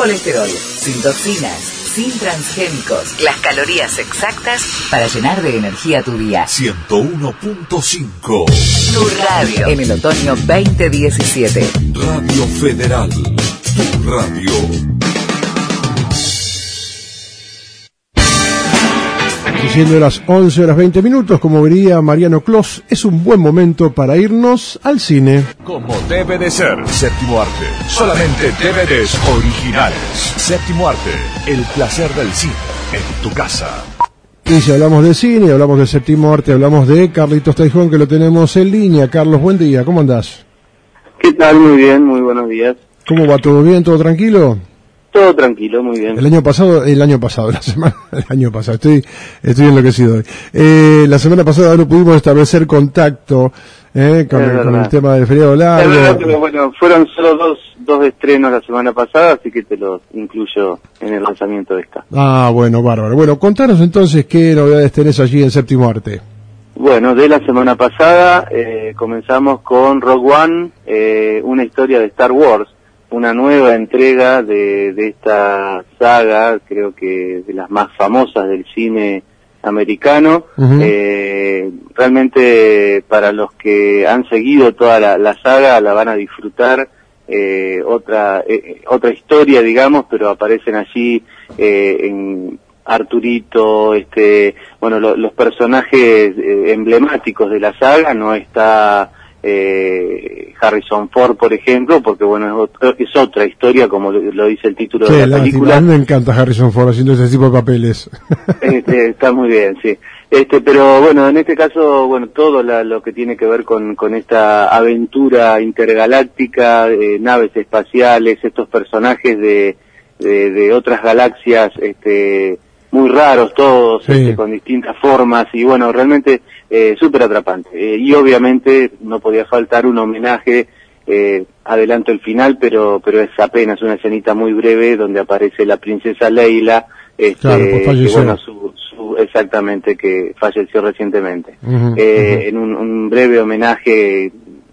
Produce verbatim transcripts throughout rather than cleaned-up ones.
colesterol, sin toxinas, sin transgénicos. Las calorías exactas para llenar de energía tu día. ciento uno punto cinco. Tu radio. En el otoño veinte diecisiete. Radio Federal. Tu radio. Siendo las once horas veinte minutos, como vería Mariano Clos, es un buen momento para irnos al cine. Como debe de ser, Séptimo Arte. Solamente D V Ds originales. Séptimo Arte, el placer del cine en tu casa. Y si hablamos de cine, hablamos de Séptimo Arte, hablamos de Carlitos Taijón, que lo tenemos en línea. Carlos, buen día, ¿cómo andás? ¿Qué tal? Muy bien, muy buenos días. ¿Cómo va? ¿Todo bien? ¿Todo tranquilo? Todo tranquilo, muy bien. El año pasado, el año pasado, la semana, el año pasado, estoy, estoy enloquecido hoy. Eh, la semana pasada no pudimos establecer contacto, eh, con, el, con el tema del feriado largo. Es verdad, pero bueno, fueron solo dos, dos estrenos la semana pasada, así que te los incluyo en el lanzamiento de esta. Ah, bueno, bárbaro. Bueno, contanos entonces qué novedades tenés allí en Séptimo Arte. Bueno, de la semana pasada, eh, comenzamos con Rogue One, eh, una historia de Star Wars. Una nueva entrega de, de esta saga, creo que de las más famosas del cine americano. Uh-huh. Eh, realmente para los que han seguido toda la, la saga la van a disfrutar. Eh, otra eh, otra historia, digamos, pero aparecen allí eh, en Arturito, este, bueno, lo, los personajes eh, emblemáticos de la saga. No está Eh, Harrison Ford, por ejemplo, porque bueno, es, otro, es otra historia, como lo, lo dice el título sí, de la película. A mí me encanta Harrison Ford haciendo ese tipo de papeles. Este, está muy bien, sí. Este, pero bueno, en este caso, bueno, todo la, lo que tiene que ver con, con esta aventura intergaláctica, eh, naves espaciales, estos personajes de, de, de otras galaxias, este, muy raros todos, sí. este, con distintas formas, y bueno, realmente eh, súper atrapante. Eh, y obviamente no podía faltar un homenaje, eh, adelanto el final, pero pero es apenas una escenita muy breve donde aparece la princesa Leila, este, claro, pues falleció. que bueno, su, su, exactamente, que falleció recientemente. Uh-huh, eh, uh-huh. En un, un breve homenaje, eh,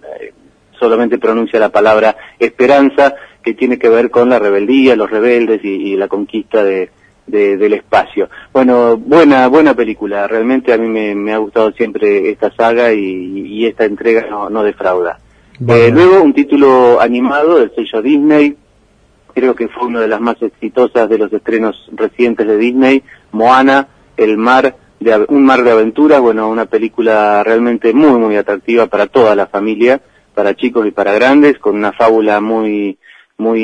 solamente pronuncia la palabra esperanza, que tiene que ver con la rebeldía, los rebeldes y, y la conquista de De, del espacio. Bueno, buena buena película, realmente a mí me, me ha gustado siempre esta saga y, y esta entrega no, no defrauda. Vale. Eh, luego un título animado del sello Disney, creo que fue una de las más exitosas de los estrenos recientes de Disney, Moana, el mar de, un mar de aventuras, bueno, una película realmente muy muy atractiva para toda la familia, para chicos y para grandes, con una fábula muy muy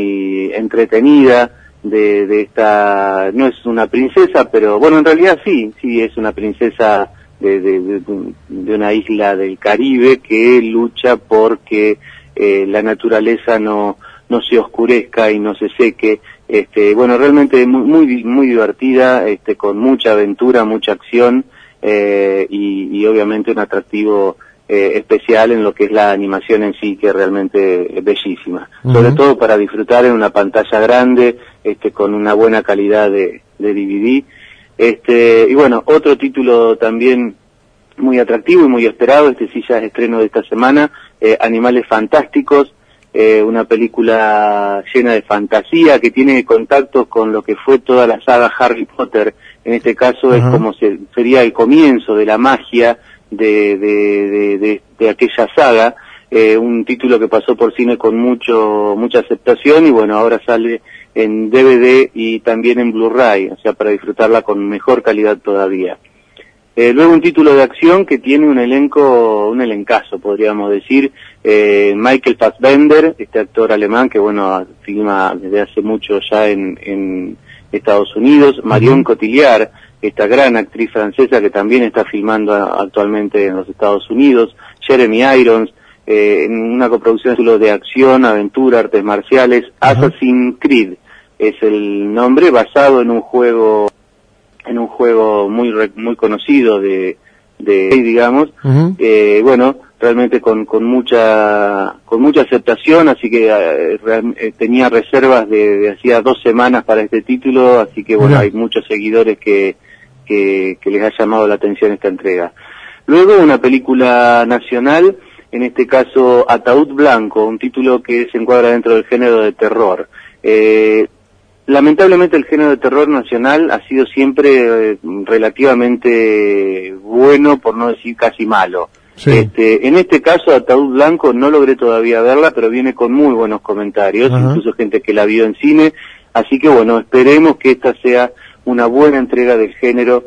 y, entretenida. De, de esta, no es una princesa, pero bueno, en realidad sí, sí es una princesa de, de, de, de una isla del Caribe que lucha porque eh, la naturaleza no, no se oscurezca y no se seque. Este, bueno, realmente muy, muy, muy divertida, este, con mucha aventura, mucha acción, eh, y, y obviamente un atractivo Eh, especial en lo que es la animación en sí, que realmente es bellísima. Uh-huh. Sobre todo para disfrutar en una pantalla grande, este, con una buena calidad de, de D V D. Este, y bueno, otro título también muy atractivo y muy esperado, este sí ya es estreno de esta semana, eh, Animales Fantásticos, eh, una película llena de fantasía que tiene contactos con lo que fue toda la saga Harry Potter. En este caso uh-huh. es como se, sería el comienzo de la magia De, de, de, de, de aquella saga, eh, un título que pasó por cine con mucho mucha aceptación y bueno, ahora sale en D V D y también en Blu-ray, o sea, para disfrutarla con mejor calidad todavía. Eh, luego un título de acción que tiene un elenco, un elencazo podríamos decir, eh, Michael Fassbender, este actor alemán que bueno, filma desde hace mucho ya en, en Estados Unidos, Marion uh-huh. Cotillard, esta gran actriz francesa que también está filmando actualmente en los Estados Unidos, Jeremy Irons, eh, en una coproducción de acción, aventura, artes marciales, uh-huh. Assassin's Creed es el nombre, basado en un juego, en un juego muy muy conocido de, de digamos, uh-huh. eh, bueno, realmente con con mucha con mucha aceptación, así que eh, eh, tenía reservas de, de hacía dos semanas para este título, así que bueno, uh-huh. hay muchos seguidores que Que, que les ha llamado la atención esta entrega. Luego una película nacional, en este caso Ataúd Blanco, un título que se encuadra dentro del género de terror. Eh, lamentablemente el género de terror nacional ha sido siempre eh, relativamente bueno, por no decir casi malo. Sí. Este, en este caso, Ataúd Blanco, no logré todavía verla, pero viene con muy buenos comentarios, ajá, incluso gente que la vio en cine, así que bueno, esperemos que esta sea una buena entrega del género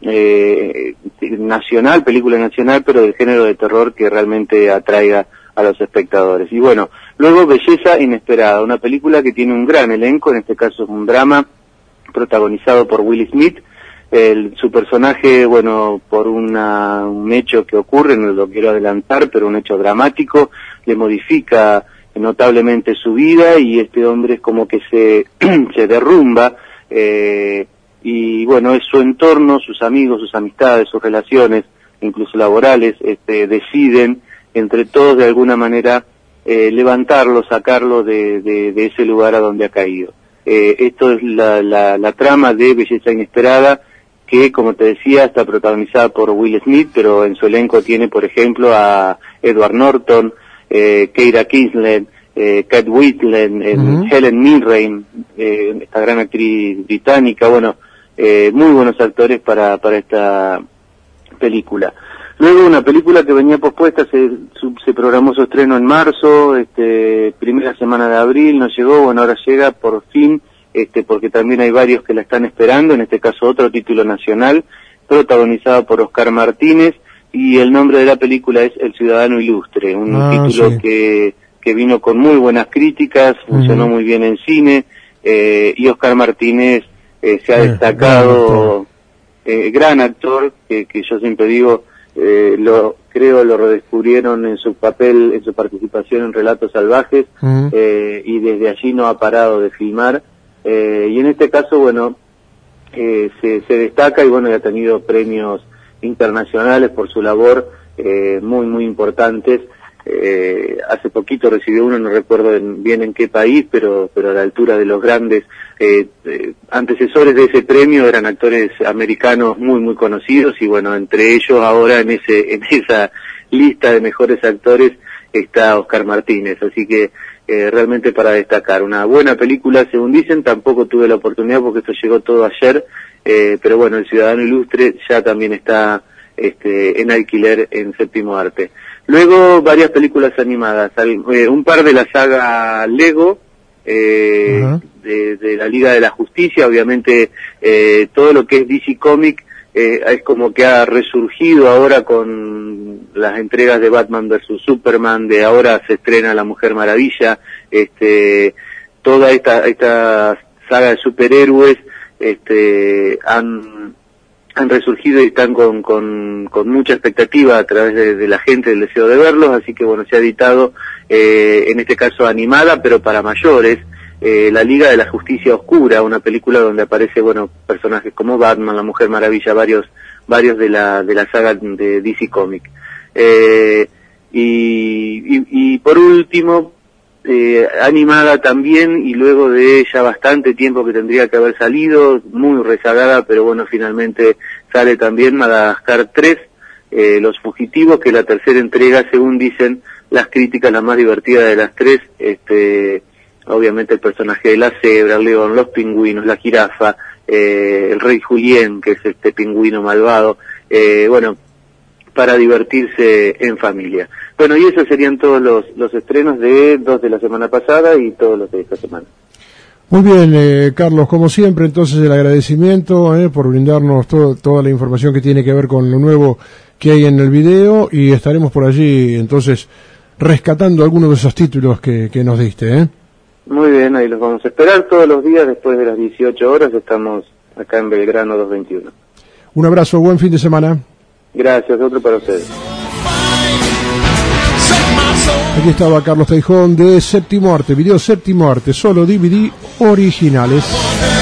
eh, nacional, película nacional, pero del género de terror que realmente atraiga a los espectadores. Y bueno, luego Belleza Inesperada, una película que tiene un gran elenco, en este caso es un drama protagonizado por Will Smith. El, su personaje, bueno, por una, un hecho que ocurre, no lo quiero adelantar, pero un hecho dramático, le modifica notablemente su vida y este hombre es como que se, se derrumba, eh, y bueno, es su entorno, sus amigos, sus amistades, sus relaciones, incluso laborales, este, deciden entre todos de alguna manera eh, levantarlo, sacarlo de, de, de ese lugar a donde ha caído. Eh, esto es la, la, la trama de Belleza Inesperada, que, como te decía, está protagonizada por Will Smith, pero en su elenco tiene, por ejemplo, a Edward Norton, eh, Keira Knightley, eh, Kate Winslet, eh, uh-huh. Helen Mirren, eh, esta gran actriz británica, bueno, eh, muy buenos actores para, para esta película. Luego una película que venía pospuesta, se, se programó su estreno en marzo, este, primera semana de abril, no llegó, bueno, ahora llega por fin, este, porque también hay varios que la están esperando, en este caso otro título nacional, protagonizado por Oscar Martínez, y el nombre de la película es El Ciudadano Ilustre, un ah, título sí. que, que vino con muy buenas críticas, funcionó uh-huh. muy bien en cine, eh, y Oscar Martínez eh, se ha eh, destacado, gran actor, eh, gran actor que, que yo siempre digo, eh, lo creo lo redescubrieron en su papel, en su participación en Relatos Salvajes, uh-huh. eh, y desde allí no ha parado de filmar. Eh, y en este caso, bueno, eh, se, se destaca y bueno, ha tenido premios internacionales por su labor, eh, muy, muy importantes. Eh, hace poquito recibió uno, no recuerdo en, bien en qué país, pero, pero a la altura de los grandes eh, eh, antecesores de ese premio eran actores americanos muy, muy conocidos y bueno, entre ellos ahora en ese, en esa lista de mejores actores está Oscar Martínez, así que Eh, realmente para destacar. Una buena película, según dicen, tampoco tuve la oportunidad porque esto llegó todo ayer, eh, pero bueno, El Ciudadano Ilustre ya también está este, en alquiler en Séptimo Arte. Luego, varias películas animadas, eh, un par de la saga Lego, eh, uh-huh. de, de la Liga de la Justicia, obviamente eh, todo lo que es D C Comics, Eh, es como que ha resurgido ahora con las entregas de Batman versus Superman, de ahora se estrena La Mujer Maravilla, este, toda esta, esta saga de superhéroes, este, han, han resurgido y están con, con, con mucha expectativa a través de, de la gente, del deseo de verlos, así que bueno, se ha editado, eh, en este caso animada, pero para mayores, Eh, La Liga de la Justicia Oscura, una película donde aparece, bueno, personajes como Batman, La Mujer Maravilla, varios varios de la de la saga de D C Comics. Eh, y, y, y por último, eh, animada también, y luego de ya bastante tiempo que tendría que haber salido, muy rezagada, pero bueno, finalmente sale también Madagascar tres, eh, Los Fugitivos, que es la tercera entrega, según dicen las críticas, la más divertida de las tres, este... obviamente el personaje de la cebra, el león, los pingüinos, la jirafa, eh, el rey Julien, que es este pingüino malvado, eh, bueno, para divertirse en familia. Bueno, y esos serían todos los, los estrenos de dos de la semana pasada y todos los de esta semana. Muy bien, eh, Carlos, como siempre, entonces el agradecimiento eh, por brindarnos todo, toda la información que tiene que ver con lo nuevo que hay en el video, y estaremos por allí, entonces, rescatando algunos de esos títulos que, que nos diste, ¿eh? Muy bien, ahí los vamos a esperar todos los días después de las dieciocho horas, estamos acá en Belgrano doscientos veintiuno. Un abrazo, buen fin de semana. Gracias, otro para ustedes. Aquí estaba Carlos Teijón de Séptimo Arte, video Séptimo Arte, solo D V D originales.